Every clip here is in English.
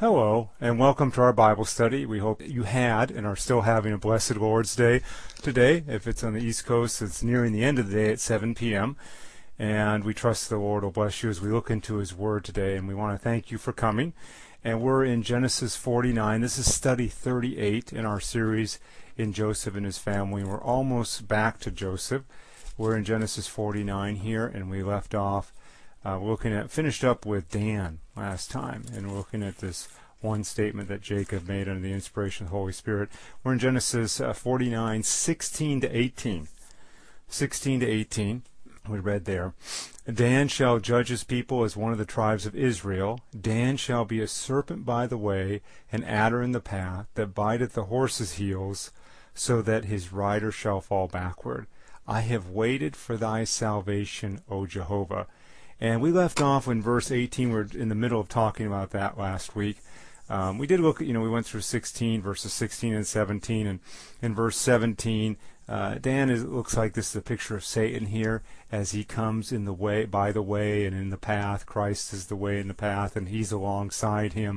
Hello, and welcome to our Bible study. We hope you had and are still having a blessed Lord's Day today. If it's on the East Coast, it's nearing the end of the day at 7 p.m. And we trust the Lord will bless you as we look into His Word today. And we want to thank you for coming. And we're in Genesis 49. This is study 38 in our series in Joseph and his family. We're almost back to Joseph. We're in Genesis 49 here, and we left off finished up with Dan last time, and we're looking at this one statement that Jacob made under the inspiration of the Holy Spirit. We're in Genesis 49, 16 to 18. 16 to 18, we read there. Dan shall judge his people as one of the tribes of Israel. Dan shall be a serpent by the way, an adder in the path, that biteth the horse's heels, so that his rider shall fall backward. I have waited for thy salvation, O Jehovah. And we left off in verse 18. We're in the middle of talking about that last week. We did look, we went through 16, verses 16 and 17. And in verse 17, looks like this is a picture of Satan here as he comes in the way, by the way, and in the path. Christ is the way and the path, and he's alongside him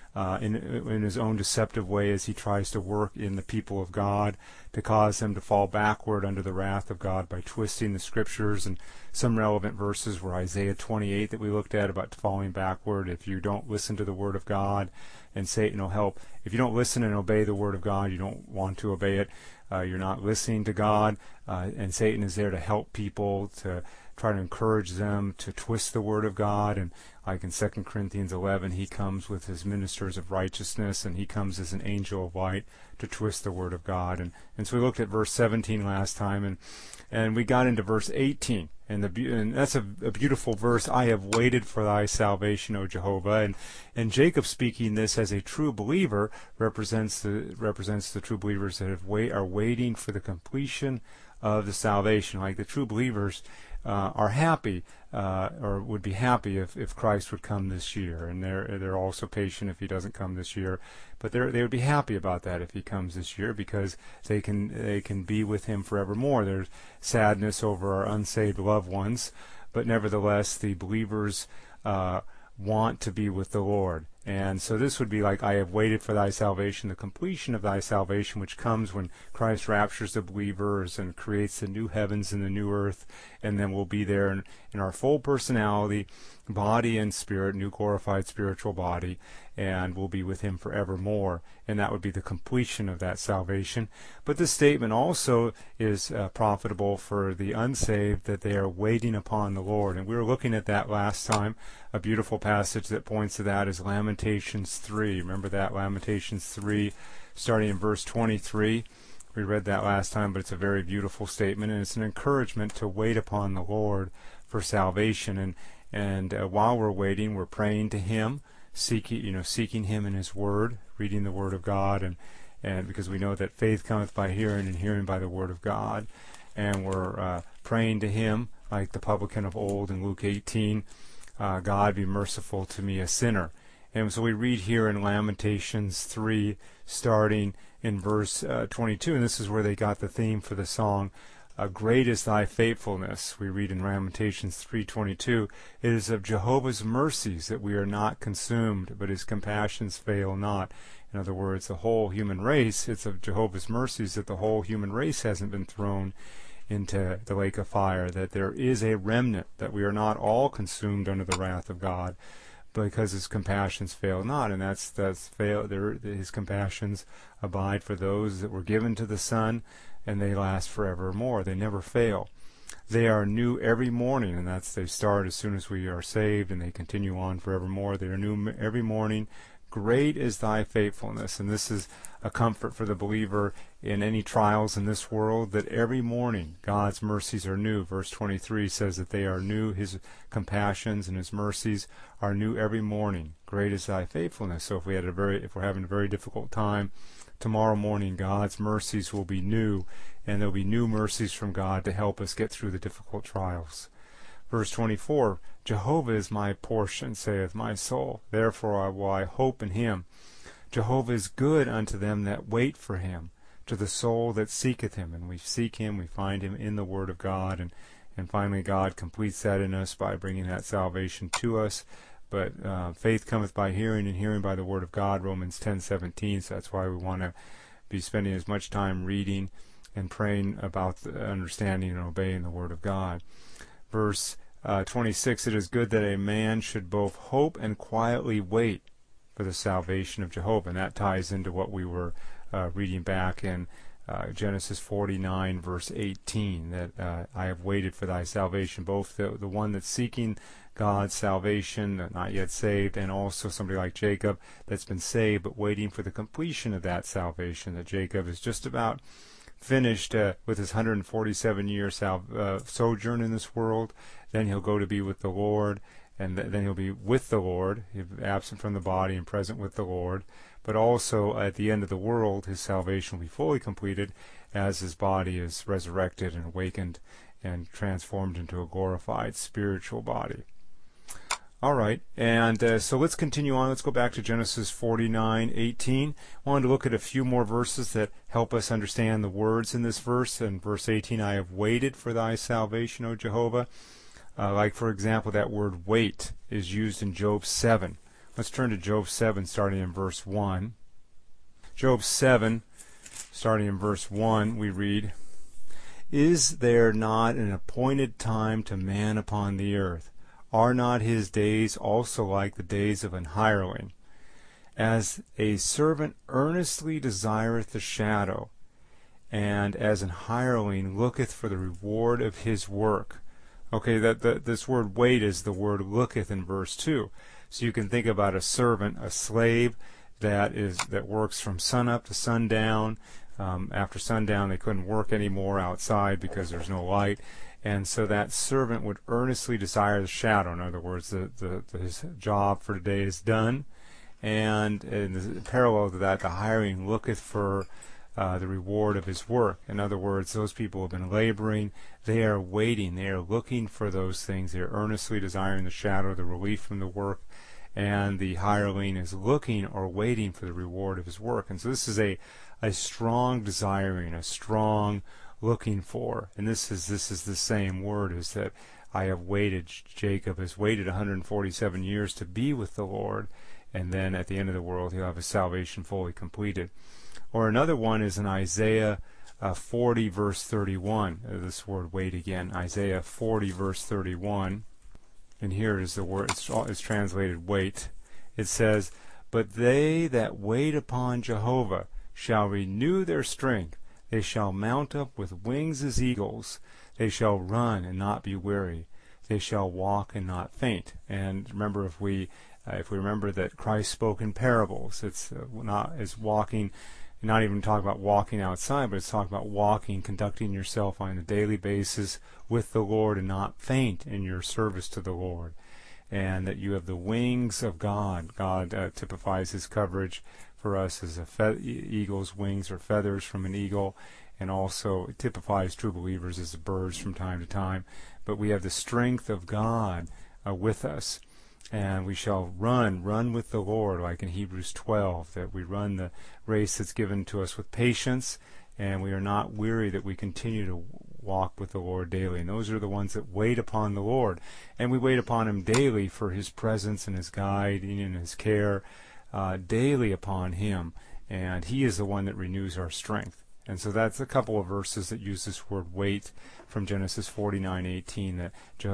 in his own deceptive way as he tries to work in the people of God to cause them to fall backward under the wrath of God by twisting the scriptures. And some relevant verses were Isaiah 28 that we looked at about falling backward. If you don't listen to the word of God, and Satan will help. If you don't listen and obey the word of God, you don't want to obey it. You're not listening to God, and Satan is there to help people, to try to encourage them to twist the word of God. And like in 2 Corinthians 11, he comes with his ministers of righteousness, and he comes as an angel of light to twist the word of God. And so we looked at verse 17 last time, and we got into verse 18. And that's a beautiful verse. I have waited for thy salvation, O Jehovah. And Jacob, speaking this as a true believer, represents the true believers that are waiting for the completion of the salvation. Like the true believers are happy, or would be happy if Christ would come this year. And they're also patient if he doesn't come this year. But they would be happy about that if he comes this year, because they can be with him forevermore. There's sadness over our unsaved loved ones, but nevertheless the believers want to be with the Lord. And so this would be like, I have waited for thy salvation, the completion of thy salvation, which comes when Christ raptures the believers and creates the new heavens and the new earth, and then we'll be there in our full personality, body and spirit, new glorified spiritual body, and we'll be with him forevermore. And that would be the completion of that salvation. But this statement also is profitable for the unsaved, that they are waiting upon the Lord. And we were looking at that last time. A beautiful passage that points to that is Lamentations 3. Remember that? Lamentations 3, starting in verse 23. We read that last time, but it's a very beautiful statement, and it's an encouragement to wait upon the Lord for salvation. And while we're waiting, we're praying to him, seeking him in his word, reading the word of God, and because we know that faith cometh by hearing, and hearing by the word of God. And we're praying to him like the publican of old in Luke 18, God, be merciful to me, a sinner. And so we read here in Lamentations 3, starting in verse 22, and this is where they got the theme for the song, great is thy faithfulness. We read in Lamentations 3:22, it is of Jehovah's mercies that we are not consumed, but his compassions fail not. In other words, the whole human race, it's of Jehovah's mercies that the whole human race hasn't been thrown into the lake of fire, that there is a remnant, that we are not all consumed under the wrath of God, because his compassions fail not. And his compassions abide for those that were given to the Son, and they last forevermore. They never fail. They are new every morning, and they start as soon as we are saved, and they continue on forevermore. They are new every morning. Great is thy faithfulness. And this is a comfort for the believer in any trials in this world, that every morning God's mercies are new. Verse 23 says that they are new. His compassions and his mercies are new every morning. Great is thy faithfulness. So if we're having a very difficult time, tomorrow morning God's mercies will be new, and there'll be new mercies from God to help us get through the difficult trials. Verse 24, Jehovah is my portion, saith my soul. Therefore will I hope in him. Jehovah is good unto them that wait for him, to the soul that seeketh him. And we seek him, we find him in the Word of God. And finally God completes that in us by bringing that salvation to us But faith cometh by hearing, and hearing by the word of God, Romans 10:17. So that's why we want to be spending as much time reading and praying about the understanding and obeying the word of God. Verse 26, it is good that a man should both hope and quietly wait for the salvation of Jehovah. And that ties into what we were reading back in Genesis 49, verse 18, that I have waited for thy salvation, both the one that's seeking God's salvation, not yet saved, and also somebody like Jacob that's been saved but waiting for the completion of that salvation, that Jacob is just about finished with his 147-year sojourn in this world. Then he'll go to be with the Lord, and then he'll be with the Lord, absent from the body and present with the Lord. But also at the end of the world, his salvation will be fully completed as his body is resurrected and awakened and transformed into a glorified spiritual body. All right, and so let's continue on. Let's go back to Genesis 49:18. I wanted to look at a few more verses that help us understand the words in this verse. In verse 18, I have waited for thy salvation, O Jehovah. Like, for example, that word wait is used in Job 7. Let's turn to Job 7, starting in verse 1. Job 7, starting in verse 1, we read, Is there not an appointed time to man upon the earth? Are not his days also like the days of an hireling? As a servant earnestly desireth the shadow, and as an hireling looketh for the reward of his work. Okay, this word wait is the word looketh in verse 2. So you can think about a servant, a slave that works from sunup to sundown. After sundown, they couldn't work anymore outside because there's no light. And so that servant would earnestly desire the shadow. In other words, his job for today is done. And in parallel to that, the hireling looketh for the reward of his work. In other words, those people have been laboring. They are waiting. They are looking for those things. They are earnestly desiring the shadow, the relief from the work. And the hireling is looking or waiting for the reward of his work. And so this is a strong desiring, a strong looking for. And this is the same word as that I have waited. Jacob has waited 147 years to be with the Lord, and then at the end of the world he'll have his salvation fully completed. Or another one is in Isaiah 40 verse 31. This word wait again. Isaiah 40 verse 31. And here is the word, it's translated wait. It says, But they that wait upon Jehovah shall renew their strength. They shall mount up with wings as eagles. They shall run and not be weary. They shall walk and not faint. And remember, if we remember that Christ spoke in parables, it's walking, not even talking about walking outside, but it's talking about walking, conducting yourself on a daily basis with the Lord and not faint in your service to the Lord. And that you have the wings of God. God typifies his coverage for us as eagle's wings or feathers from an eagle, and also it typifies true believers as birds from time to time. But we have the strength of God with us, and we shall run with the Lord, like in Hebrews 12, that we run the race that's given to us with patience, and we are not weary, that we continue to walk with the Lord daily. And those are the ones that wait upon the Lord, and we wait upon him daily for his presence and his guiding and his care. Daily upon him, and he is the one that renews our strength. And so that's a couple of verses that use this word wait from Genesis 49:18,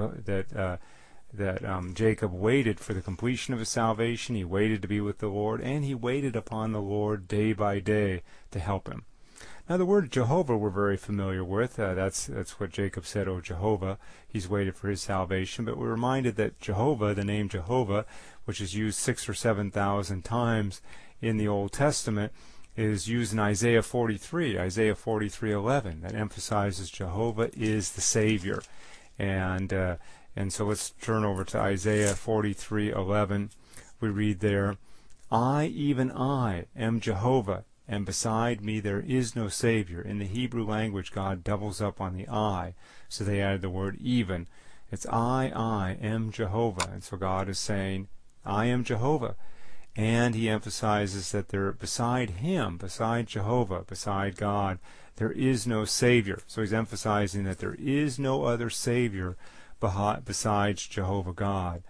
that Jacob waited for the completion of his salvation. He waited to be with the Lord, and he waited upon the Lord day by day to help him. Now the word Jehovah we're very familiar with. That's what Jacob said, O Jehovah. He's waited for his salvation. But we're reminded that Jehovah, the name Jehovah, which is used 6,000 or 7,000 times in the Old Testament, is used in Isaiah 43, Isaiah 43:11, that emphasizes Jehovah is the Savior. And so let's turn over to Isaiah 43:11. We read there, I, even I, am Jehovah, and beside me there is no Savior. In the Hebrew language, God doubles up on the I, so they added the word even. It's I am Jehovah. And so God is saying, I am Jehovah. And he emphasizes that there, beside him, beside Jehovah, beside God, there is no Savior. So he's emphasizing that there is no other Savior besides Jehovah God.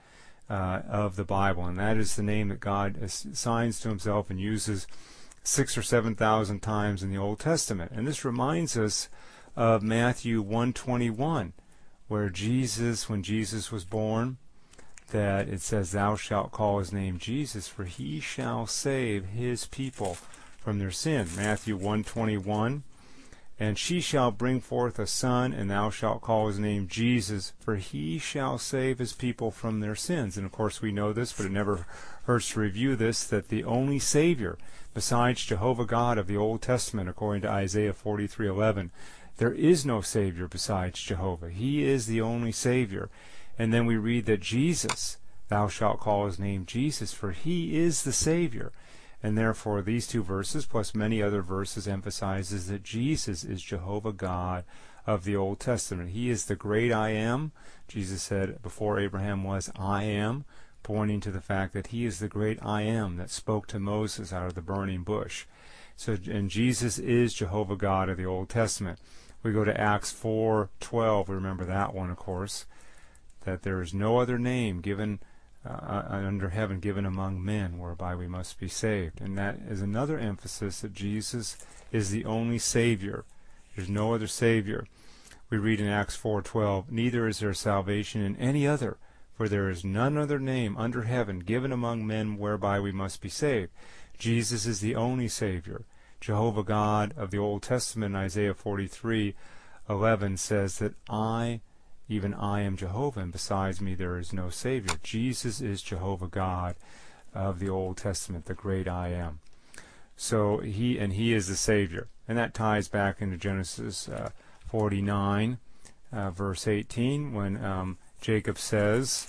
of the Bible, and that is the name that God assigns to himself and uses 6,000 or 7,000 times in the Old Testament. And this reminds us of Matthew 1:21, where Jesus, when Jesus was born, that it says, "Thou shalt call his name Jesus, for he shall save his people from their sin." Matthew 1:21, "And she shall bring forth a son, and thou shalt call his name Jesus, for he shall save his people from their sins." And of course we know this, but it never hurts to review this, that the only Savior besides Jehovah God of the Old Testament, according to Isaiah 43:11, there is no Savior besides Jehovah. He is the only Savior. And then we read that Jesus, "Thou shalt call his name Jesus, for he is the Savior." And therefore these two verses, plus many other verses, emphasizes that Jesus is Jehovah God of the Old Testament. He is the great I am. Jesus said, "Before Abraham was, I am," pointing to the fact that he is the great I am that spoke to Moses out of the burning bush. So, and Jesus is Jehovah God of the Old Testament. We go to Acts 4:12. We remember that one, of course, that there is no other name given under heaven given among men whereby we must be saved. And that is another emphasis that Jesus is the only Savior. There's no other Savior. We read in Acts 4:12, "Neither is there salvation in any other, for there is none other name under heaven given among men whereby we must be saved." Jesus is the only Savior. Jehovah God of the Old Testament, Isaiah 43:11, says that even I am Jehovah, and besides me there is no Savior. Jesus is Jehovah God of the Old Testament, the great I am. So he is the Savior. And that ties back into Genesis 49, verse 18, when Jacob says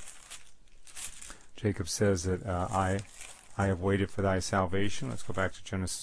that I have waited for thy salvation. Let's go back to Genesis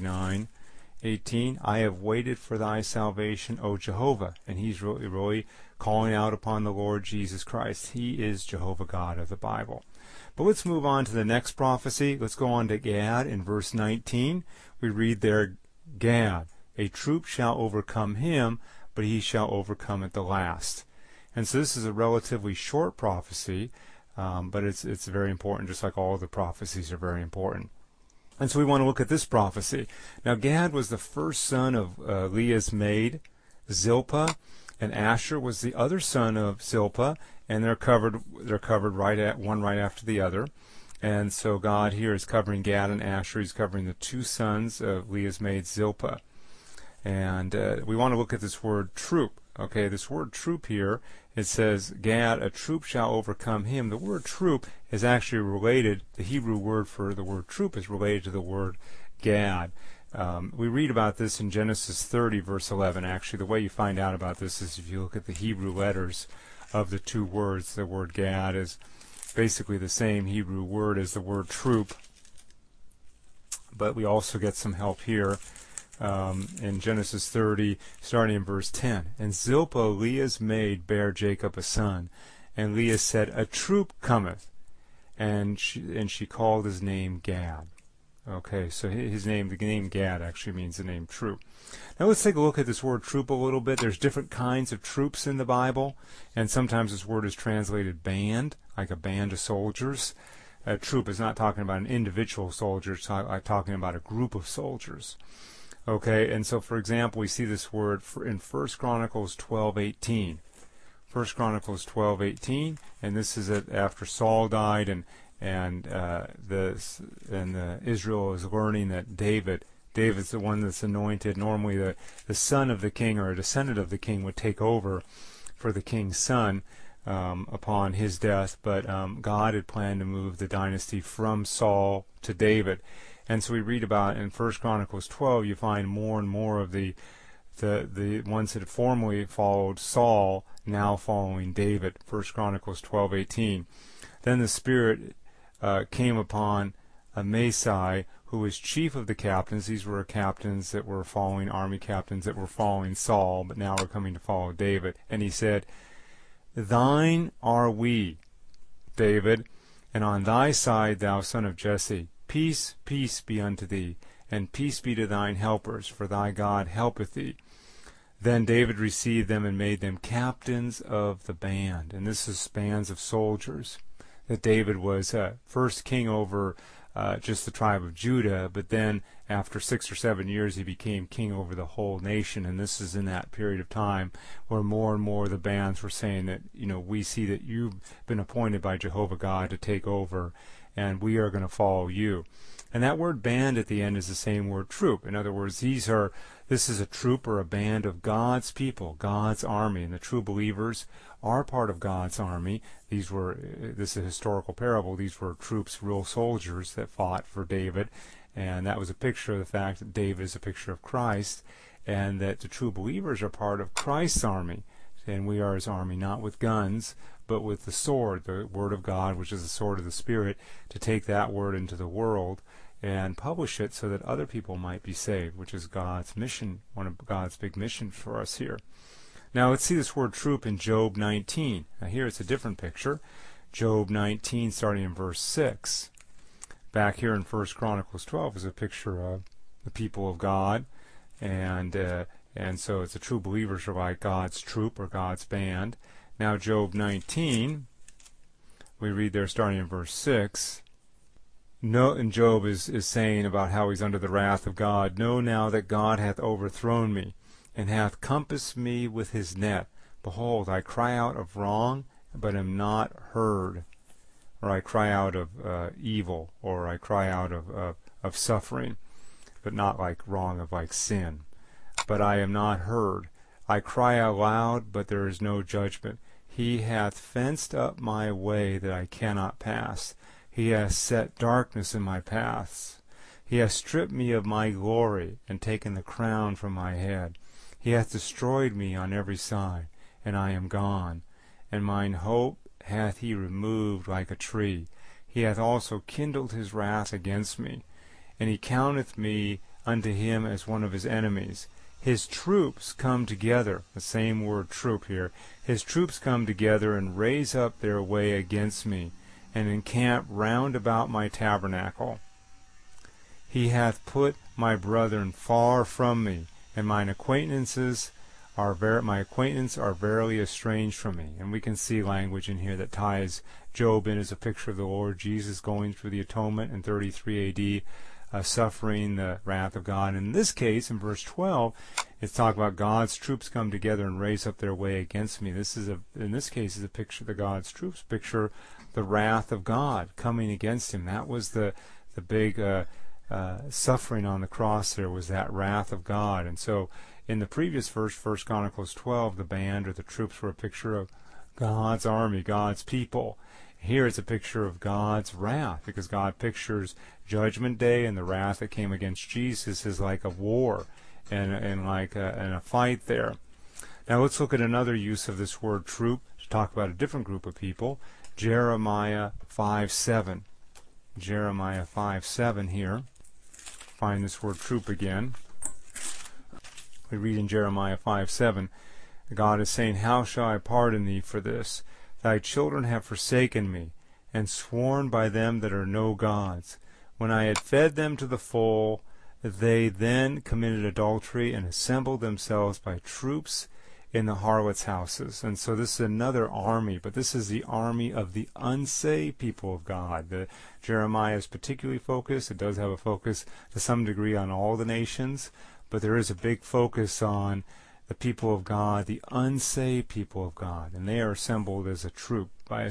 49:18. "I have waited for thy salvation, O Jehovah." And he's really calling out upon the Lord Jesus Christ. He is Jehovah God of the Bible. But let's move on to the next prophecy. Let's go on to Gad in verse 19. We read there, "Gad, a troop shall overcome him, but he shall overcome at the last." And so this is a relatively short prophecy, but it's very important, just like all the prophecies are very important. And so we want to look at this prophecy. Now Gad was the first son of Leah's maid, Zilpah, and Asher was the other son of Zilpah, and they're covered right after the other. And so God here is covering Gad and Asher. He's covering the two sons of Leah's maid, Zilpah. And we want to look at this word troop. Okay, this word troop here, it says, "Gad, a troop shall overcome him." The word troop is actually related, the Hebrew word for the word troop is related to the word Gad. We read about this in Genesis 30, verse 11. Actually, the way you find out about this is if you look at the Hebrew letters of the two words. The word Gad is basically the same Hebrew word as the word troop. But we also get some help here. In Genesis 30, starting in verse 10. "And Zilpah, Leah's maid, bare Jacob a son. And Leah said, A troop cometh. And she called his name Gad." Okay, so the name Gad actually means the name troop. Now let's take a look at this word troop a little bit. There's different kinds of troops in the Bible, and sometimes this word is translated band, like a band of soldiers. A troop is not talking about an individual soldier, it's talking about a group of soldiers. Okay, and so for example, we see this word in 1 Chronicles 12:18. 1 Chronicles 12:18, and this is after Saul died, and Israel is learning that David's the one that's anointed. Normally the son of the king or a descendant of the king would take over for the king's son upon his death, but God had planned to move the dynasty from Saul to David. And so we read about in 1 Chronicles 12, you find more and more of the ones that had formerly followed Saul now following David. 1 Chronicles 12:18. "Then the Spirit came upon Amasai, who was chief of the captains." These were captains that were following, army captains that were following Saul, but now were coming to follow David. "And he said, Thine are we, David, and on thy side, thou son of Jesse. Peace, peace be unto thee, and peace be to thine helpers, for thy God helpeth thee." Then David received them and made them captains of the band. And this is bands of soldiers. that David was first king over just the tribe of Judah, but then after 6 or 7 years he became king over the whole nation. And this is in that period of time where more and more the bands were saying that, we see that you've been appointed by Jehovah God to take over, and we are going to follow you. And that word band at the end is the same word troop. In other words, this is a troop or a band of God's people, God's army, and the true believers are part of God's army. This is a historical parable. These were troops, real soldiers that fought for David, and that was a picture of the fact that David is a picture of Christ, and that the true believers are part of Christ's army, and we are his army, not with guns, but with the sword, the word of God, which is the sword of the Spirit, to take that word into the world and publish it so that other people might be saved, which is God's mission, one of God's big missions for us here. Now let's see this word troop in Job 19. Now here it's a different picture. Job 19, starting in verse 6. Back here in 1 Chronicles 12 is a picture of the people of God, and so it's the true believers are like God's troop or God's band. Now Job 19, we read there starting in verse 6. And Job is saying about how he's under the wrath of God. Know now that God hath overthrown me, and hath compassed me with his net. Behold, I cry out of wrong, but am not heard. Or I cry out of evil, or I cry out of suffering, but not like wrong of like sin. But I am not heard. I cry aloud, but there is no judgment. He hath fenced up my way that I cannot pass. He hath set darkness in my paths. He hath stripped me of my glory, and taken the crown from my head. He hath destroyed me on every side, and I am gone. And mine hope hath he removed like a tree. He hath also kindled his wrath against me. And he counteth me unto him as one of his enemies. His troops come together, the same word troop here. His troops come together and raise up their way against me, and encamp round about my tabernacle. He hath put my brethren far from me, and mine acquaintances are verily estranged from me. And we can see language in here that ties Job in as a picture of the Lord Jesus going through the atonement in 33 A.D., suffering the wrath of God. In this case, in verse 12, it's talking about God's troops come together and raise up their way against me. In this case, is a picture of the God's troops, picture the wrath of God coming against him. That was the big suffering on the cross. There was that wrath of God. And so in the previous verse, 1 Chronicles 12, the band or the troops were a picture of God's army, God's people. Here it's a picture of God's wrath, because God pictures Judgment Day, and the wrath that came against Jesus is like a war and like a fight there. Now let's look at another use of this word troop to talk about a different group of people. Jeremiah 5:7. Jeremiah 5:7 here. Find this word troop again. We read in Jeremiah 5:7, God is saying, How shall I pardon thee for this? Thy children have forsaken me, and sworn by them that are no gods. When I had fed them to the full, they then committed adultery, and assembled themselves by troops in the harlots' houses. And so this is another army, but this is the army of the unsaved people of God. Jeremiah is particularly focused. It does have a focus to some degree on all the nations, but there is a big focus on the people of God, the unsaved people of God. And they are assembled as a troop,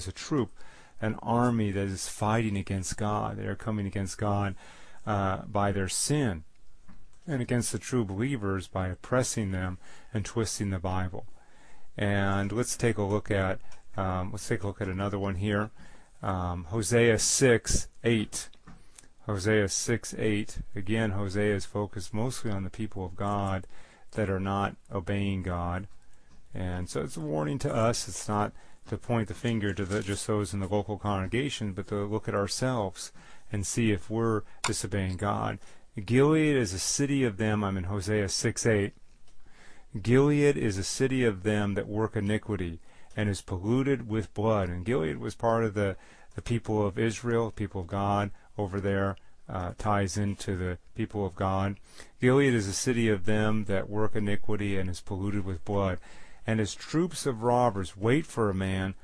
an army that is fighting against God. They are coming against God by their sin, and against the true believers by oppressing them and twisting the Bible. And let's take a look at another one here. Hosea 6:8. Hosea 6:8. Again, Hosea is focused mostly on the people of God that are not obeying God, and so it's a warning to us. It's not to point the finger to just those in the local congregation, but to look at ourselves and see if we're disobeying God. Gilead is a city of them. I'm in Hosea 6:8. Gilead is a city of them that work iniquity, and is polluted with blood. And Gilead was part of the people of Israel, people of God over there, ties into the people of God. Gilead is a city of them that work iniquity, and is polluted with blood. And as troops of robbers wait for a man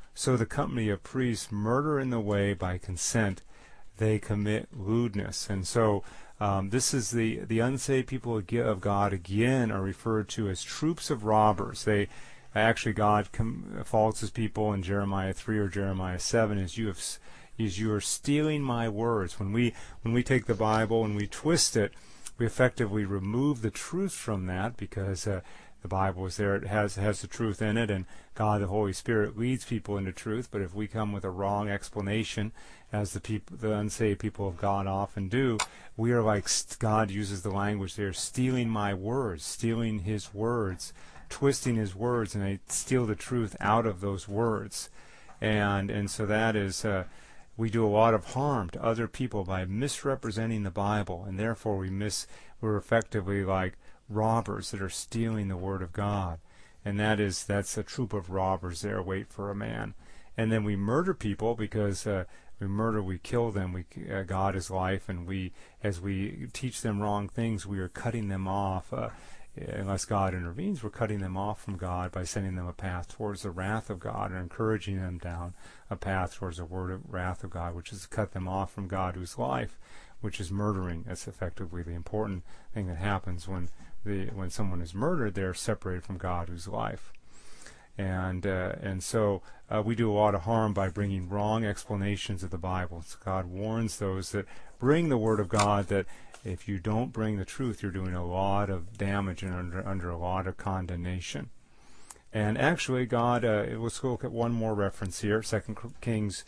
So the company of priests murder in the way by consent. They commit lewdness. And so this is the unsaved people of God again are referred to as troops of robbers. They actually, God faults his people in Jeremiah 3 or Jeremiah 7 as you are stealing my words. When we take the Bible and we twist it, we effectively remove the truth from that, because the Bible is there. It has the truth in it, and God, the Holy Spirit, leads people into truth. But if we come with a wrong explanation, as the unsaved people of God often do, we are like, God uses the language there, stealing my words, stealing his words, twisting his words, and they steal the truth out of those words. And so that is, we do a lot of harm to other people by misrepresenting the Bible, and therefore we're effectively like robbers that are stealing the Word of God. And that's a troop of robbers there, wait for a man. And then we murder people because we kill them. God is life, and as we teach them wrong things, we are cutting them off. Unless God intervenes, we're cutting them off from God by sending them a path towards the wrath of God and encouraging them down a path towards the wrath of God, which is to cut them off from God, who's life, which is murdering. That's effectively the important thing that happens when someone is murdered. They're separated from God, who's life. And so we do a lot of harm by bringing wrong explanations of the Bible. So God warns those that bring the Word of God that if you don't bring the truth, you're doing a lot of damage and under a lot of condemnation. And actually, God, let's look at one more reference here, 2 Kings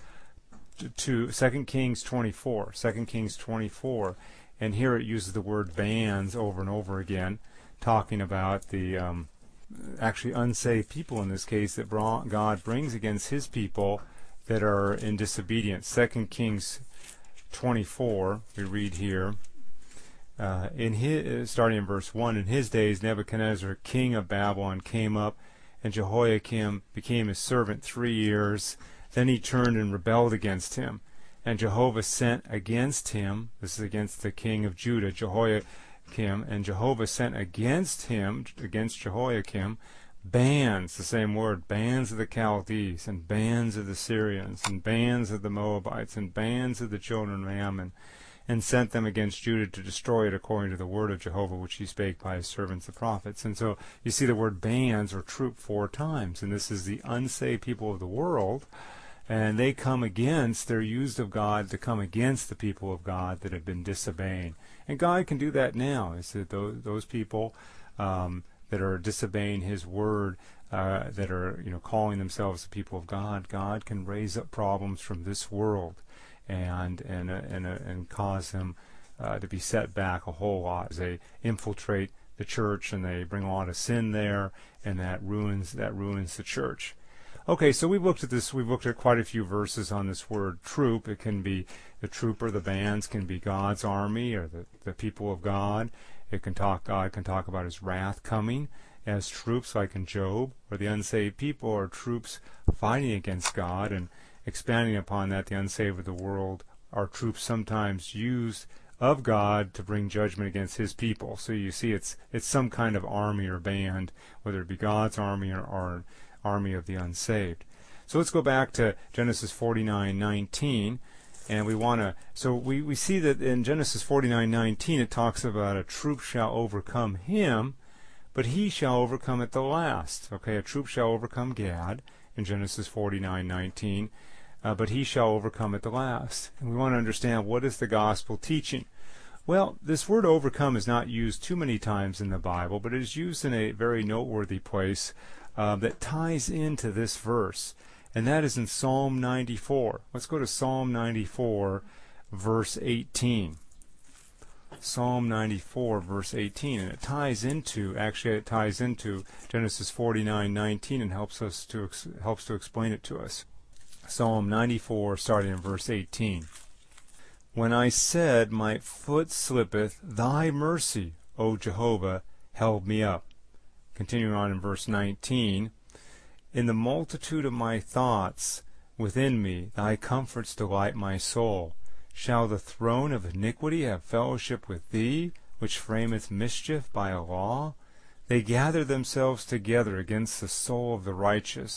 24. 2 Kings 24. And here it uses the word bands over and over again, talking about the actually unsaved people in this case that God brings against his people that are in disobedience. 2 Kings 24, we read here, starting in verse 1, in his days Nebuchadnezzar, king of Babylon, came up, and Jehoiakim became his servant 3 years. Then he turned and rebelled against him. And Jehovah sent against him, this is against the king of Judah, Jehoiakim, and Jehovah sent against him, against Jehoiakim, bands, the same word, bands of the Chaldees, and bands of the Syrians, and bands of the Moabites, and bands of the children of Ammon, and sent them against Judah to destroy it according to the word of Jehovah, which he spake by his servants the prophets. And so you see the word bands or troop 4 times, and this is the unsaved people of the world, and they come against, they're used of God to come against the people of God that have been disobeying. And God can do that now. It's that those people that are disobeying his word, that are calling themselves the people of God, God can raise up problems from this world and cause them to be set back a whole lot as they infiltrate the church and they bring a lot of sin there, and that ruins the church. Okay, so we've looked at this. We've looked at quite a few verses on this word troop. It can be the trooper, the bands can be God's army or the people of God. God can talk about his wrath coming as troops like in Job, or the unsaved people are troops fighting against God. And expanding upon that, the unsaved of the world are troops sometimes used of God to bring judgment against his people. So you see it's some kind of army or band, whether it be God's army or army of the unsaved. So let's go back to Genesis 49:19, and we see that in Genesis 49:19 it talks about a troop shall overcome him, but he shall overcome at the last. Okay, a troop shall overcome Gad in Genesis 49:19, but he shall overcome at the last. And we want to understand, what is the gospel teaching? Well, this word overcome is not used too many times in the Bible, but it is used in a very noteworthy place that ties into this verse, and that is in Psalm 94. Let's go to Psalm 94, verse 18. Psalm 94, verse 18, and it ties into Genesis 49:19 and helps to explain it to us. Psalm 94, starting in verse 18. When I said, my foot slippeth, thy mercy, O Jehovah, held me up. Continuing on in verse 19, in the multitude of my thoughts within me, thy comforts delight my soul. Shall the throne of iniquity have fellowship with thee, which frameth mischief by a law? They gather themselves together against the soul of the righteous.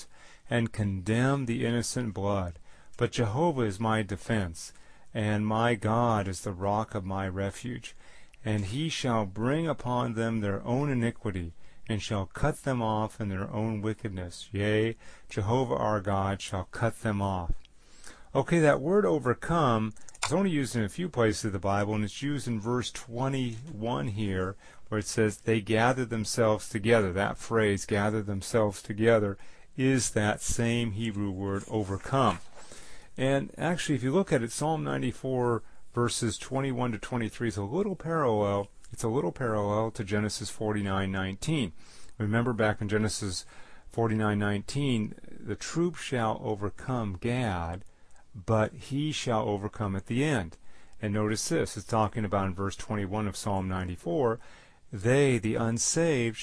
and condemn the innocent blood. But Jehovah is my defense, and my God is the rock of my refuge. And he shall bring upon them their own iniquity, and shall cut them off in their own wickedness. Yea, Jehovah our God shall cut them off. Okay, that word overcome is only used in a few places of the Bible, and it's used in verse 21 here, where it says, they gathered themselves together. That phrase, gather themselves together, is that same Hebrew word overcome. And actually, if you look at it, Psalm 94, verses 21 to 23 is a little parallel. It's a little parallel to Genesis 49:19. Remember back in Genesis 49:19, the troop shall overcome Gad, but he shall overcome at the end. And notice this, it's talking about in verse 21 of Psalm 94, the unsaved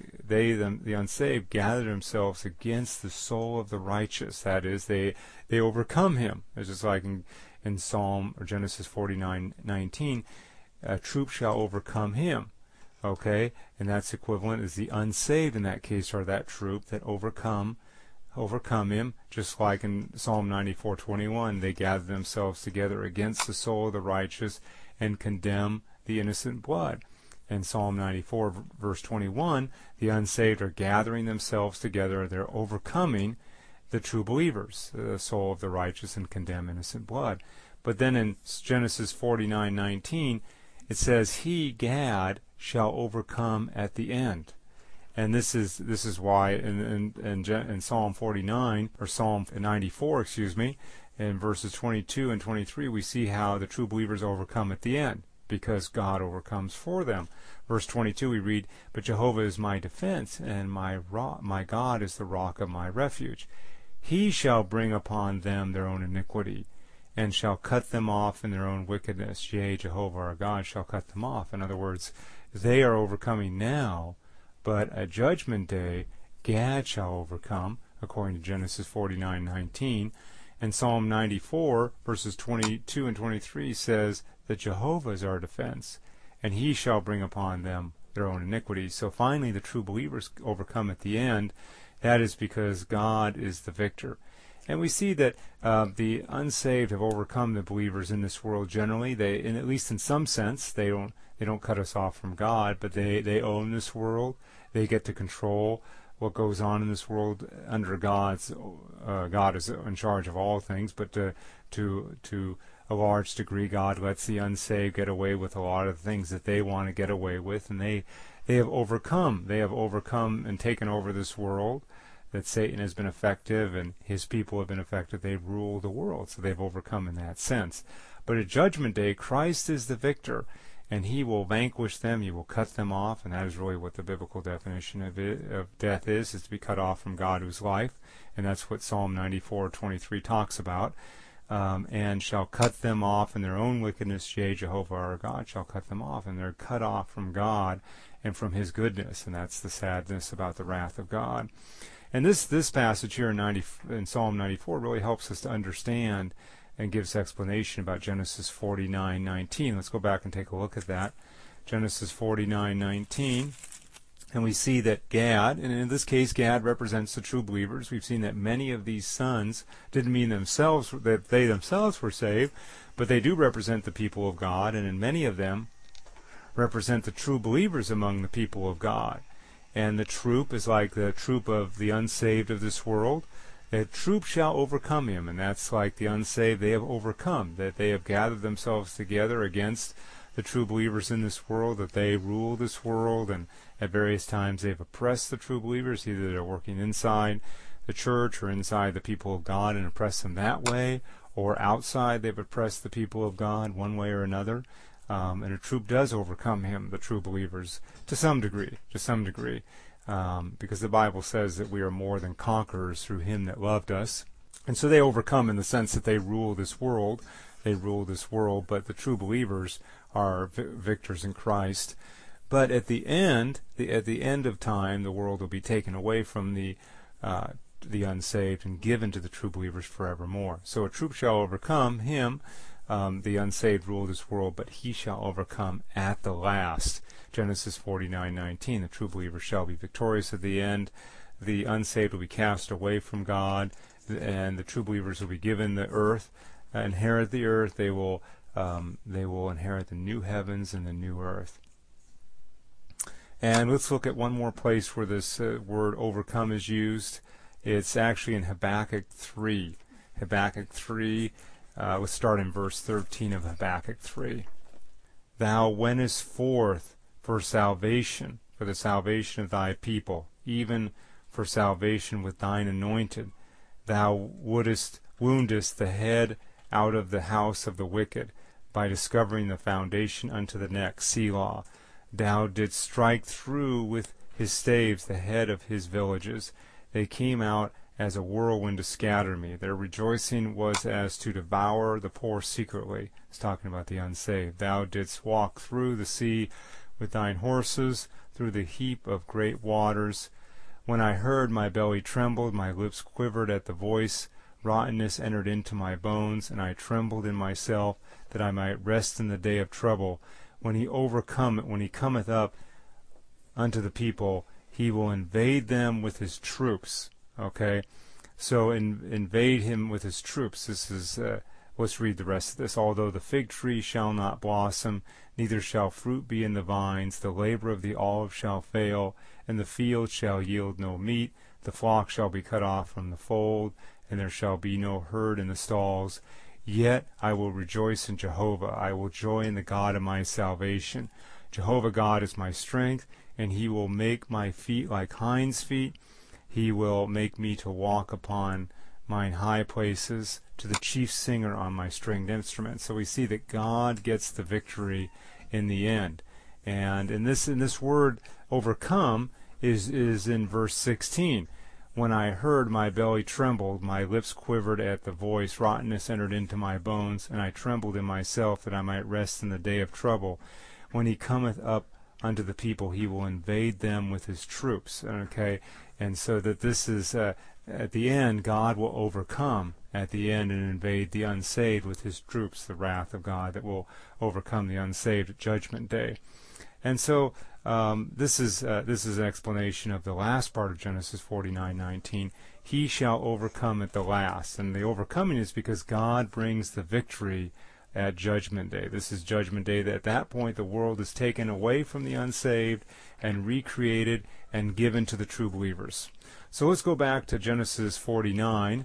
gather themselves against the soul of the righteous. That is, they overcome him. It's just like in Psalm or Genesis 49:19, a troop shall overcome him. Okay, and that's equivalent as the unsaved in that case are that troop that overcome him, just like in Psalm 94:21, they gather themselves together against the soul of the righteous and condemn the innocent blood. In Psalm 94, verse 21, the unsaved are gathering themselves together, they're overcoming the true believers, the soul of the righteous, and condemn innocent blood. But then in Genesis 49:19, it says, he, Gad, shall overcome at the end. And this is why in Psalm 49, or Psalm 94, in verses 22 and 23, we see how the true believers overcome at the end, because God overcomes for them. Verse 22 we read, but Jehovah is my defense, and my God is the rock of my refuge. He shall bring upon them their own iniquity, and shall cut them off in their own wickedness. Yea, Jehovah our God shall cut them off. In other words, they are overcoming now, but at Judgment Day, Gad shall overcome, according to Genesis 49:19. And Psalm 94, verses 22 and 23 says that Jehovah is our defense, and he shall bring upon them their own iniquities. So finally, the true believers overcome at the end. That is because God is the victor. And we see that the unsaved have overcome the believers in this world generally. At least in some sense, they don't cut us off from God, but they own this world. They get to control what goes on in this world under God's. God is in charge of all things, but to a large degree, God lets the unsaved get away with a lot of things that they want to get away with, and they have overcome. They have overcome and taken over this world. That Satan has been effective and his people have been effective. They rule the world, so they've overcome in that sense. But at Judgment Day, Christ is the victor, and he will vanquish them. He will cut them off, and that is really what the biblical definition of death is to be cut off from God who's life, and that's what Psalm 94:23 talks about. And shall cut them off in their own wickedness. Yea, Jehovah our God shall cut them off, and they're cut off from God and from his goodness, and that's the sadness about the wrath of God. And this passage here in Psalm 94 really helps us to understand and gives explanation about Genesis 49:19. Let's go back and take a look at that. Genesis 49:19. And we see that Gad, and in this case Gad represents the true believers. We've seen that many of these sons didn't mean that they themselves were saved, but they do represent the people of God, and in many of them represent the true believers among the people of God. And the troop is like the troop of the unsaved of this world. The troop shall overcome him, and that's like the unsaved. They have overcome, that they have gathered themselves together against the true believers in this world, that they rule this world, and at various times they've oppressed the true believers. Either they're working inside the church or inside the people of God and oppress them that way, or outside they've oppressed the people of God one way or another. And a troop does overcome him, the true believers, to some degree, because the Bible says that we are more than conquerors through him that loved us. And so they overcome in the sense that they rule this world. But the true believers are victors in Christ. But at the end of time, the world will be taken away from the unsaved and given to the true believers forevermore. So a troop shall overcome him. The unsaved rule this world, but he shall overcome at the last. Genesis 49:19. The true believers shall be victorious at the end. the unsaved will be cast away from God, and the true believers will be given the earth, inherit the earth. They will inherit the new heavens and the new earth. And let's look at one more place where this word overcome is used. It's actually in Habakkuk 3. Habakkuk 3, let's start in verse 13 of Habakkuk 3. Thou wentest forth for salvation, for the salvation of thy people, even for salvation with thine anointed. Thou woundest the head out of the house of the wicked, by discovering the foundation unto the neck. Selah. Thou didst strike through with his staves the head of his villages. They came out as a whirlwind to scatter me. Their rejoicing was as to devour the poor secretly. It's talking about the unsaved. Thou didst walk through the sea with thine horses, through the heap of great waters. When I heard, my belly trembled, my lips quivered at the voice. Rottenness entered into my bones, and I trembled in myself, that I might rest in the day of trouble. When he cometh up unto the people, he will invade them with his troops. Okay, so invade him with his troops. This is, let's read the rest of this. Although the fig tree shall not blossom, neither shall fruit be in the vines, the labor of the olive shall fail, and the field shall yield no meat. The flock shall be cut off from the fold, and there shall be no herd in the stalls. Yet I will rejoice in Jehovah. I will joy in the God of my salvation. Jehovah God is my strength, and he will make my feet like hinds' feet. He will make me to walk upon mine high places, to the chief singer on my stringed instrument. So we see that God gets the victory in the end. And in this word overcome is in verse 16. When I heard, my belly trembled, my lips quivered at the voice, rottenness entered into my bones, and I trembled in myself, that I might rest in the day of trouble. When he cometh up unto the people, he will invade them with his troops. Okay, and so that this is, at the end, God will overcome at the end and invade the unsaved with his troops, the wrath of God that will overcome the unsaved at Judgment Day. And so this is an explanation of the last part of Genesis 49:19. He shall overcome at the last, and the overcoming is because God brings the victory at Judgment Day. This is Judgment Day. That at that point the world is taken away from the unsaved and recreated and given to the true believers. So let's go back to Genesis 49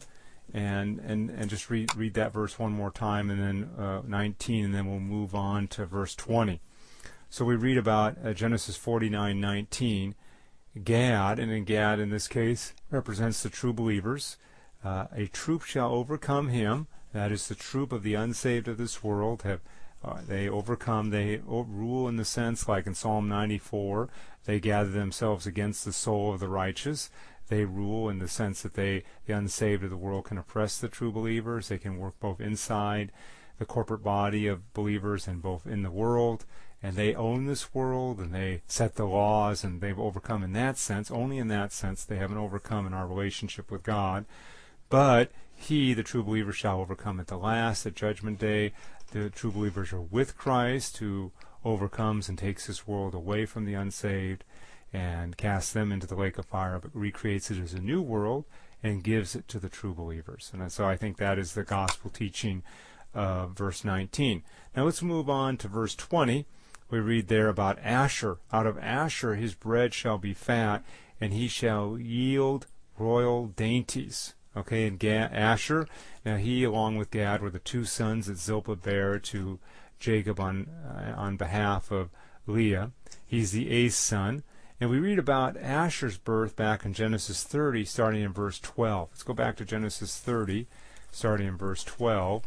and just read that verse one more time, and then 19, and then we'll move on to verse 20. So we read about Genesis 49:19, Gad, and in Gad in this case represents the true believers. A troop shall overcome him. That is the troop of the unsaved of this world. They overcome, they rule in the sense like in Psalm 94, they gather themselves against the soul of the righteous. They rule in the sense that the unsaved of the world can oppress the true believers. They can work both inside the corporate body of believers and both in the world. And they own this world, and they set the laws, and they've overcome in that sense. Only in that sense. They haven't overcome in our relationship with God. But he, the true believer, shall overcome at the last, at Judgment Day. The true believers are with Christ, who overcomes and takes this world away from the unsaved and casts them into the lake of fire, but recreates it as a new world and gives it to the true believers. And so I think that is the gospel teaching of verse 19. Now let's move on to verse 20. We read there about Asher. Out of Asher his bread shall be fat, and he shall yield royal dainties. Okay, and Asher, now he along with Gad were the two sons that Zilpah bare to Jacob on behalf of Leah. He's the eighth son. And we read about Asher's birth back in Genesis 30, starting in verse 12. Let's go back to Genesis 30, starting in verse 12.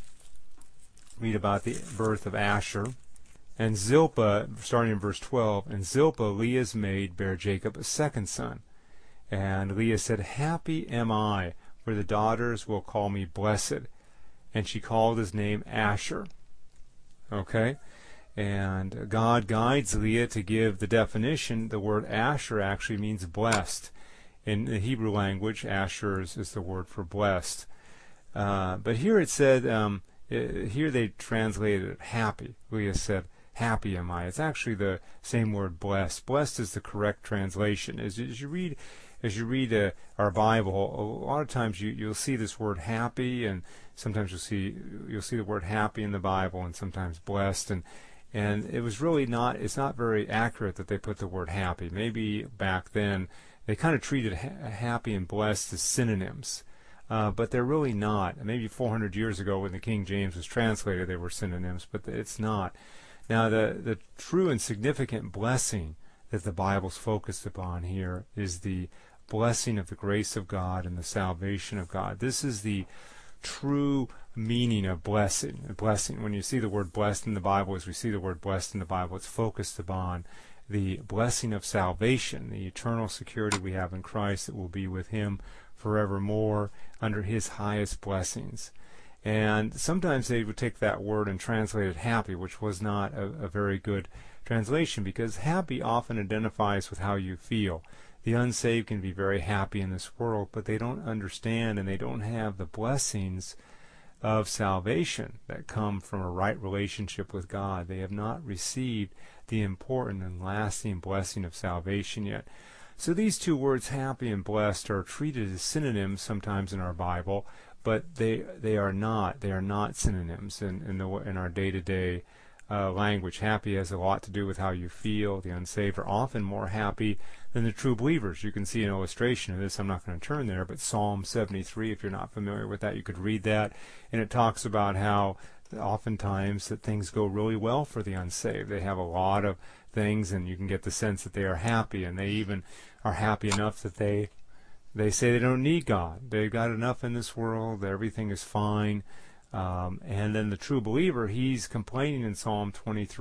Read about the birth of Asher. And Zilpah, starting in verse 12, and Zilpah, Leah's maid, bare Jacob a second son. And Leah said, Happy am I, for the daughters will call me blessed. And she called his name Asher. Okay? And God guides Leah to give the definition. The word Asher actually means blessed. In the Hebrew language, Asher is the word for blessed. But here it said, here they translated it happy. Leah said, Happy am I. It's actually the same word blessed. Blessed is the correct translation. As you read as you read our Bible, a lot of times you'll see this word happy, and sometimes you'll see the word happy in the Bible, and sometimes blessed, and it was really it's not very accurate that they put the word happy. Maybe back then they kind of treated happy and blessed as synonyms. But they're really not. Maybe 400 years ago when the King James was translated, they were synonyms, but it's not. Now, the true and significant blessing that the Bible's focused upon here is the blessing of the grace of God and the salvation of God. This is the true meaning of blessing. Blessing. When you see the word blessed in the Bible, as we see the word blessed in the Bible, it's focused upon the blessing of salvation, the eternal security we have in Christ that will be with Him forevermore under His highest blessings. And sometimes they would take that word and translate it happy, which was not a very good translation, because happy often identifies with how you feel. The unsaved can be very happy in this world, but they don't understand and they don't have the blessings of salvation that come from a right relationship with God. They have not received the important and lasting blessing of salvation yet. So these two words, happy and blessed, are treated as synonyms sometimes in our Bible, but they are not. They are not synonyms in our day-to-day language. Happy has a lot to do with how you feel. The unsaved are often more happy than the true believers. You can see an illustration of this. I'm not going to turn there, but Psalm 73, if you're not familiar with that, you could read that, and it talks about how oftentimes that things go really well for the unsaved. They have a lot of things, and you can get the sense that they are happy, and they even are happy enough that they say they don't need God. They've got enough in this world, everything is fine. And then the true believer, he's complaining in Psalm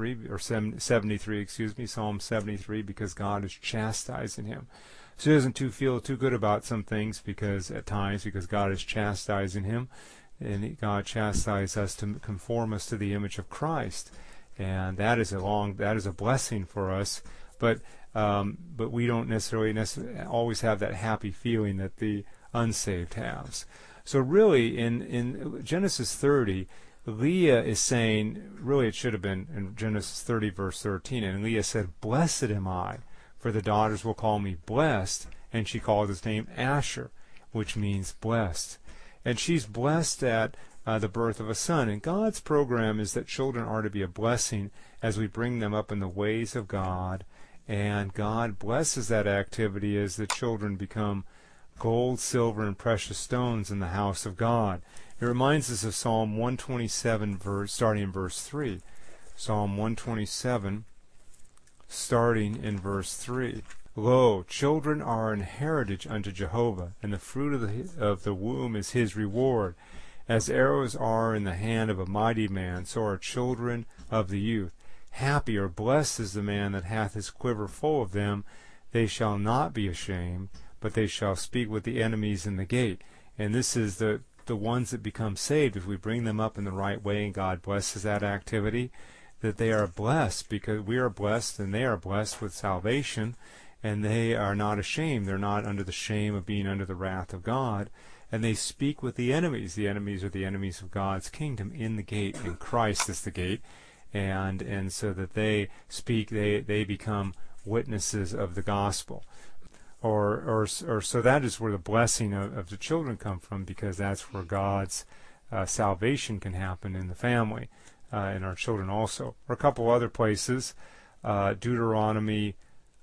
73, Psalm 73, because God is chastising him. So he doesn't feel too good about some things because God is chastising him, and God chastises us to conform us to the image of Christ, and that is a blessing for us. But we don't necessarily always have that happy feeling that the unsaved has. So really, in Genesis 30, Leah is saying, really it should have been in Genesis 30, verse 13, and Leah said, "Blessed am I, for the daughters will call me blessed," and she called his name Asher, which means blessed. And she's blessed at the birth of a son. And God's program is that children are to be a blessing as we bring them up in the ways of God, and God blesses that activity as the children become gold, silver, and precious stones in the house of God. It reminds us of Psalm 127, starting in verse 3. Psalm 127, starting in verse 3. "Lo, children are an heritage unto Jehovah, and the fruit of the womb is His reward. As arrows are in the hand of a mighty man, so are children of the youth. Happy or blessed is the man that hath his quiver full of them. They shall not be ashamed, but they shall speak with the enemies in the gate." And this is the ones that become saved, if we bring them up in the right way and God blesses that activity, that they are blessed, because we are blessed and they are blessed with salvation, and they are not ashamed. They're not under the shame of being under the wrath of God, and they speak with the enemies. The enemies are the enemies of God's kingdom in the gate, and Christ is the gate, and so that they speak, they become witnesses of the gospel. Or so that is where the blessing of the children come from, because that's where God's salvation can happen in the family, and our children also. Or a couple other places, Deuteronomy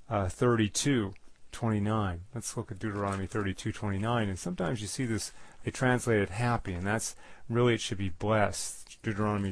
32:29. Let's look at Deuteronomy 32:29, and sometimes you see this, they translate it happy, and that's really, it should be blessed. Deuteronomy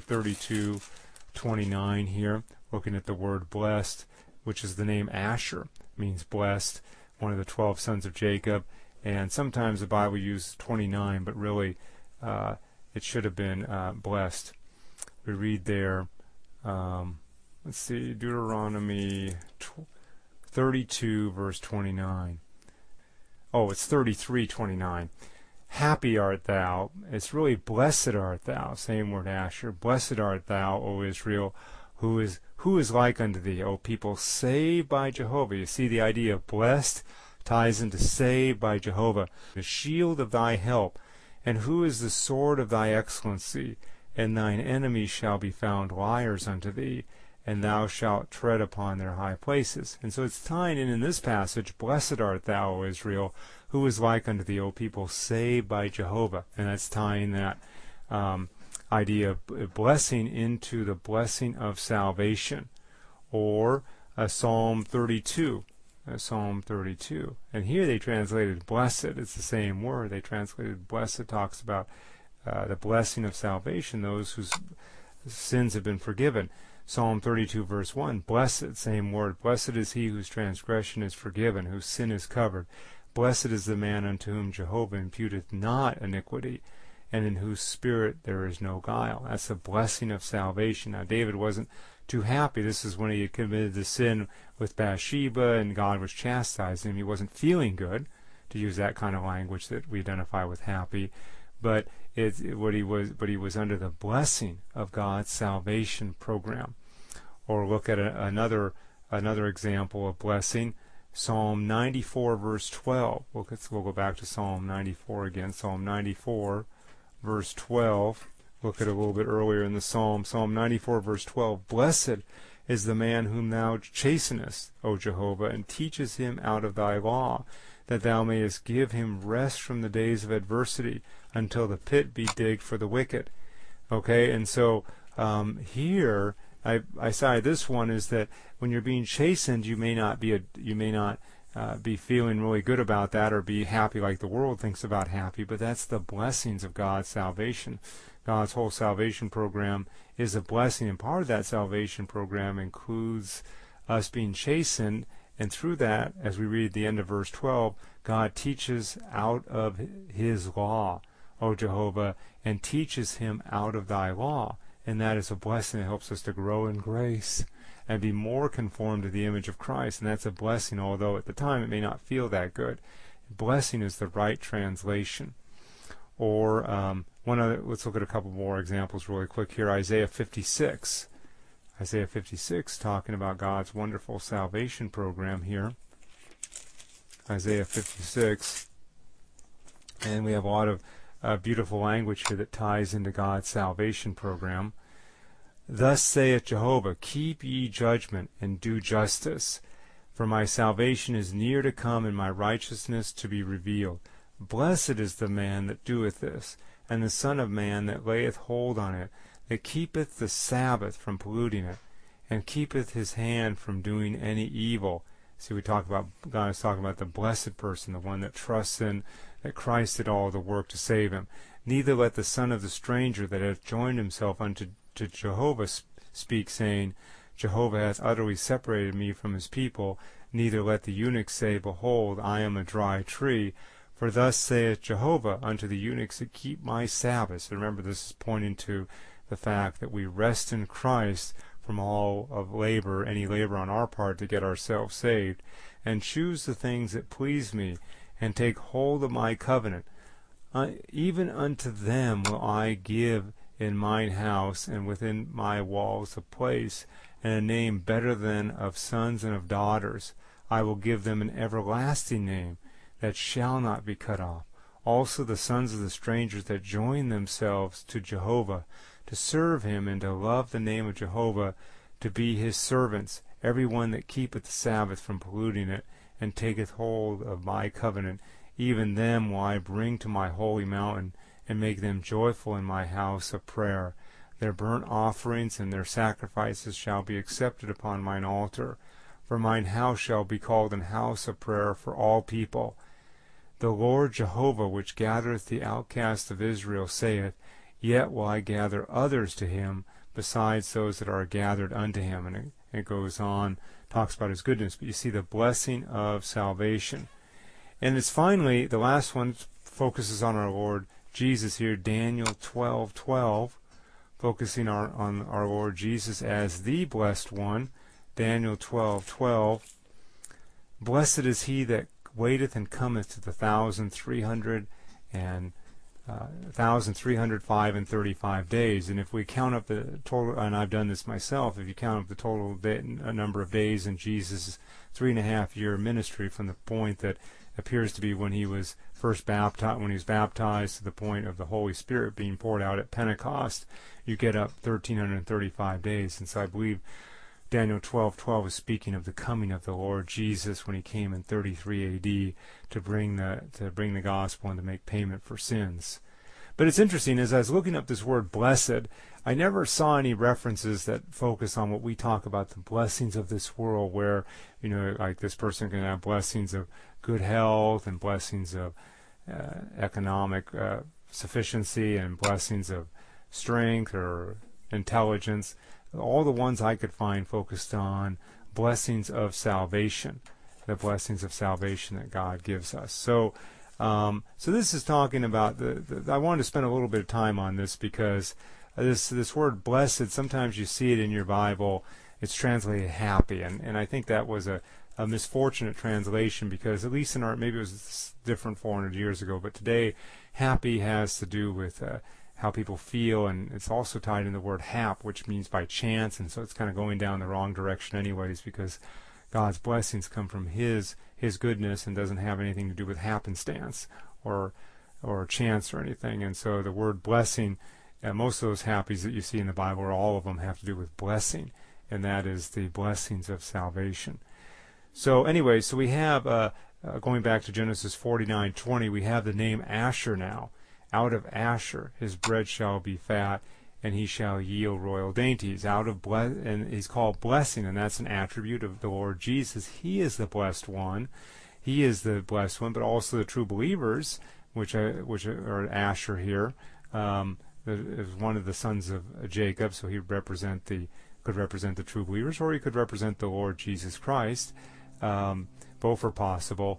32:29 here, looking at the word blessed, which is the name Asher, means blessed, one of the 12 sons of Jacob, and sometimes the Bible uses 29, but really it should have been blessed. We read there, let's see, Deuteronomy 32, verse 29. Oh, it's 33:29. "Happy art thou," it's really blessed art thou, same word Asher. "Blessed art thou, O Israel, who is like unto thee, O people saved by Jehovah." You see, the idea of blessed ties into saved by Jehovah. "The shield of thy help, and who is the sword of thy excellency? And thine enemies shall be found liars unto thee, and thou shalt tread upon their high places. And so it's tying in this passage, blessed art thou, O Israel, who is like unto thee, O people saved by Jehovah. And that's tying that idea of blessing into the blessing of salvation. Or Psalm 32. Psalm 32. And here they translated blessed. It's the same word. They translated blessed, talks about the blessing of salvation, those whose sins have been forgiven. Psalm 32 verse 1, blessed, same word, blessed is he whose transgression is forgiven, whose sin is covered. Blessed is the man unto whom Jehovah imputeth not iniquity, and in whose spirit there is no guile. That's the blessing of salvation. Now David wasn't too happy. This is when he had committed the sin with Bathsheba and God was chastising him. He wasn't feeling good, to use that kind of language that we identify with happy. But he was under the blessing of God's salvation program. Or look at another example of blessing, Psalm 94 verse 12. We'll go back to Psalm 94 again. Psalm 94 verse 12. Look at it a little bit earlier in the Psalm. Psalm 94 verse 12. Blessed is the man whom thou chastenest, O Jehovah, and teachest him out of thy law, that thou mayest give him rest from the days of adversity, until the pit be digged for the wicked. Okay, and so here I say this one is that when you're being chastened, you may not be feeling really good about that, or be happy like the world thinks about happy. But that's the blessings of God's salvation. God's whole salvation program is a blessing, and part of that salvation program includes us being chastened. And through that, as we read the end of verse 12, God teaches out of his law, O Jehovah, and teaches him out of thy law. And that is a blessing that helps us to grow in grace and be more conformed to the image of Christ. And that's a blessing, although at the time it may not feel that good. Blessing is the right translation. Or let's look at a couple more examples really quick here. Isaiah 56. Isaiah 56, talking about God's wonderful salvation program here. Isaiah 56. And we have a lot of beautiful language here that ties into God's salvation program. Thus saith Jehovah, keep ye judgment and do justice, for my salvation is near to come, and my righteousness to be revealed. Blessed is the man that doeth this, and the Son of Man that layeth hold on it, that keepeth the Sabbath from polluting it, and keepeth his hand from doing any evil. See, God is talking about the blessed person, the one that trusts in that Christ did all the work to save him. Neither let the son of the stranger that hath joined himself unto Jehovah speak, saying, Jehovah hath utterly separated me from his people. Neither let the eunuch say, behold, I am a dry tree. For thus saith Jehovah unto the eunuchs that keep my Sabbaths. Remember, this is pointing to the fact that we rest in Christ from all of labor, any labor on our part to get ourselves saved, and choose the things that please me, and take hold of my covenant. Even unto them will I give in mine house and within my walls a place, and a name better than of sons and of daughters. I will give them an everlasting name that shall not be cut off. Also the sons of the strangers that join themselves to Jehovah, to serve him and to love the name of Jehovah, to be his servants, every one that keepeth the Sabbath from polluting it, and taketh hold of my covenant, even them will I bring to my holy mountain, and make them joyful in my house of prayer. Their burnt offerings and their sacrifices shall be accepted upon mine altar, for mine house shall be called an house of prayer for all people. The Lord Jehovah, which gathereth the outcast of Israel, saith, Yet will I gather others to him, besides those that are gathered unto him. And it goes on, talks about his goodness. But you see the blessing of salvation. And it's finally, the last one focuses on our Lord Jesus here, Daniel 12:12, focusing on our Lord Jesus as the blessed one. Daniel 12:12. Blessed is he that waiteth and cometh to the 1,305 days. And if we count up the total, and I've done this myself, if you count up the total number of days in Jesus' 3.5-year ministry, from the point that appears to be when he was first baptized, to the point of the Holy Spirit being poured out at Pentecost, you get up 1,335 days. And so I believe Daniel 12:12 is speaking of the coming of the Lord Jesus when he came in 33 A.D. to bring the gospel and to make payment for sins. But it's interesting, as I was looking up this word blessed, I never saw any references that focus on what we talk about, the blessings of this world, where, like this person can have blessings of good health and blessings of economic sufficiency and blessings of strength or intelligence. All the ones I could find focused on blessings of salvation, the blessings of salvation that God gives us. So this is talking about I wanted to spend a little bit of time on this because this word blessed, sometimes you see it in your Bible, it's translated happy, and I think that was a misfortunate translation, because at least maybe it was different 400 years ago, but today happy has to do with how people feel, and it's also tied in the word hap, which means by chance, and so it's kind of going down the wrong direction anyways, because God's blessings come from His goodness and doesn't have anything to do with happenstance or chance or anything. And so the word blessing, most of those happies that you see in the Bible, or all of them, have to do with blessing, and that is the blessings of salvation. So anyway, so we have, going back to Genesis 49:20, we have the name Asher now. Out of Asher his bread shall be fat, and he shall yield royal dainties. And he's called blessing, and that's an attribute of the Lord Jesus. He is the blessed one. He is the blessed one, but also the true believers, which are Asher here, is one of the sons of Jacob, so he could represent the true believers, or he could represent the Lord Jesus Christ. Both are possible.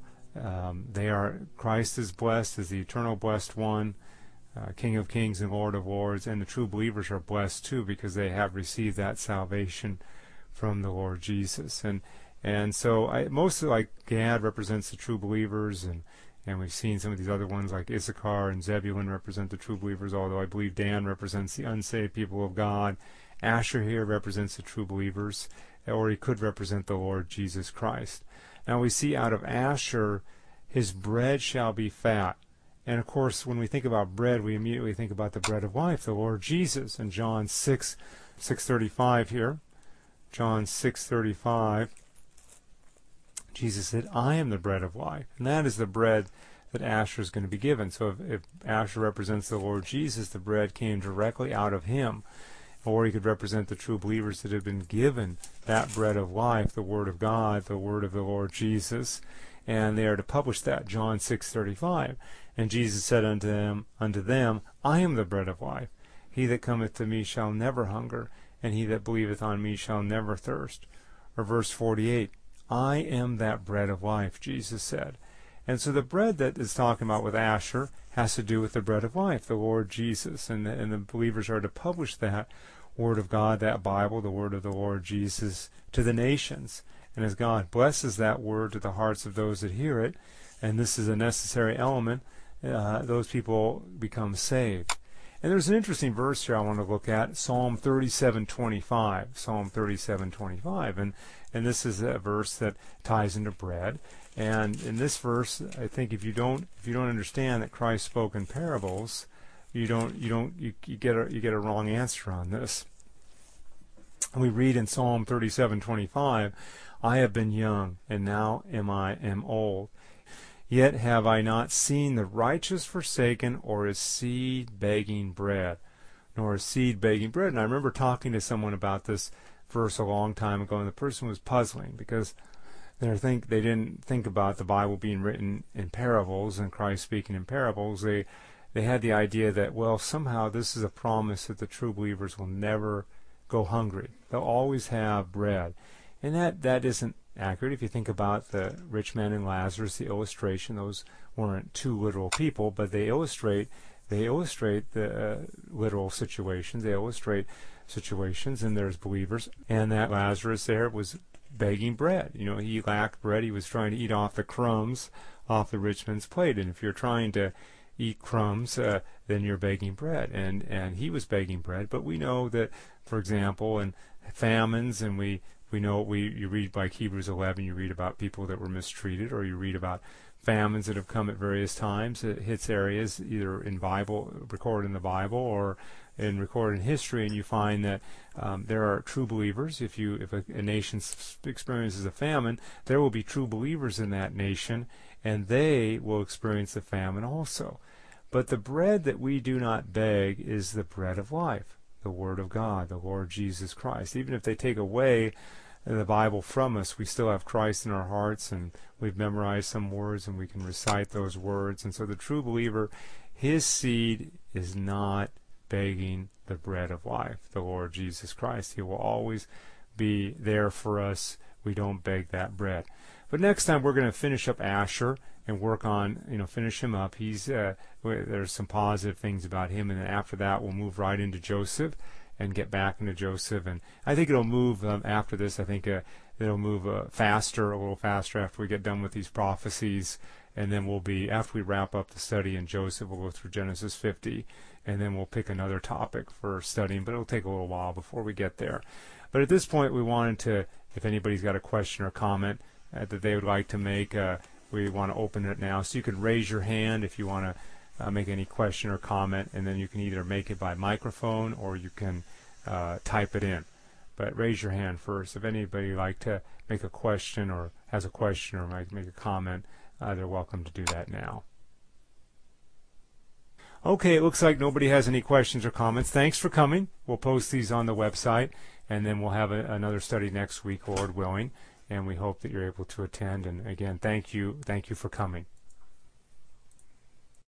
Christ is blessed, is the eternal blessed one, King of kings and Lord of lords, and the true believers are blessed too, because they have received that salvation from the Lord Jesus. And so mostly, like Gad represents the true believers, and we've seen some of these other ones like Issachar and Zebulun represent the true believers, although I believe Dan represents the unsaved people of God. Asher here represents the true believers, or he could represent the Lord Jesus Christ. Now we see out of Asher, his bread shall be fat. And of course, when we think about bread, we immediately think about the bread of life, the Lord Jesus. In John 6:35 here, John 6:35, Jesus said, I am the bread of life. And that is the bread that Asher is going to be given. So if Asher represents the Lord Jesus, the bread came directly out of him. Or he could represent the true believers that have been given that bread of life, the Word of God, the Word of the Lord Jesus, and they are to publish that, John 6:35. And Jesus said unto them, I am the bread of life. He that cometh to me shall never hunger, and he that believeth on me shall never thirst. Or verse 48, I am that bread of life, Jesus said. And so the bread that is talking about with Asher has to do with the bread of life, the Lord Jesus, and the believers are to publish that Word of God, that Bible, the Word of the Lord Jesus, to the nations. And as God blesses that Word to the hearts of those that hear it, and this is a necessary element, those people become saved. And there's an interesting verse here I want to look at, Psalm 37:25. Psalm 37:25, and this is a verse that ties into bread. And in this verse, I think if you don't understand that Christ spoke in parables, you get a wrong answer on this. We read in Psalm 37:25, I have been young, and now am old. Yet have I not seen the righteous forsaken, or his seed begging bread, nor his seed begging bread. And I remember talking to someone about this verse a long time ago, and the person was puzzling because they didn't think about the Bible being written in parables and Christ speaking in parables. They had the idea that, well, somehow this is a promise that the true believers will never go hungry. They'll always have bread. And that isn't accurate. If you think about the rich man and Lazarus, the illustration, those weren't two literal people, but they illustrate the literal situations. They illustrate situations, and there's believers. And that Lazarus there was begging bread. He lacked bread. He was trying to eat off the crumbs off the rich man's plate. And if you're trying to eat crumbs, then you're begging bread. And he was begging bread. But we know that, for example, in famines, and we We know you read like Hebrews 11, you read about people that were mistreated, or you read about famines that have come at various times. It hits areas either recorded in the Bible, or in recorded in history, and you find that there are true believers. If a nation experiences a famine, there will be true believers in that nation, and they will experience the famine also. But the bread that we do not beg is the bread of life, the Word of God, the Lord Jesus Christ. Even if they take away the Bible from us, we still have Christ in our hearts, and we've memorized some words, and we can recite those words. And so the true believer, his seed is not begging the bread of life, the Lord Jesus Christ. He will always be there for us. We don't beg that bread. But next time we're going to finish up Asher and work on, finish him up. There's some positive things about him, and then after that we'll move right into Joseph and get back into Joseph. And I think it'll move after this. I think it'll move a little faster after we get done with these prophecies. And then after we wrap up the study in Joseph, we'll go through Genesis 50, and then we'll pick another topic for studying, but it'll take a little while before we get there. But at this point, we wanted to, if anybody's got a question or comment that they would like to make, we want to open it now. So you can raise your hand if you want to make any question or comment, and then you can either make it by microphone or you can type it in. But raise your hand first. If anybody would like to make a question or has a question or might make a comment, they're welcome to do that now. Okay, it looks like nobody has any questions or comments. Thanks for coming. We'll post these on the website, and then we'll have another study next week, Lord willing, and we hope that you're able to attend. And again, thank you for coming.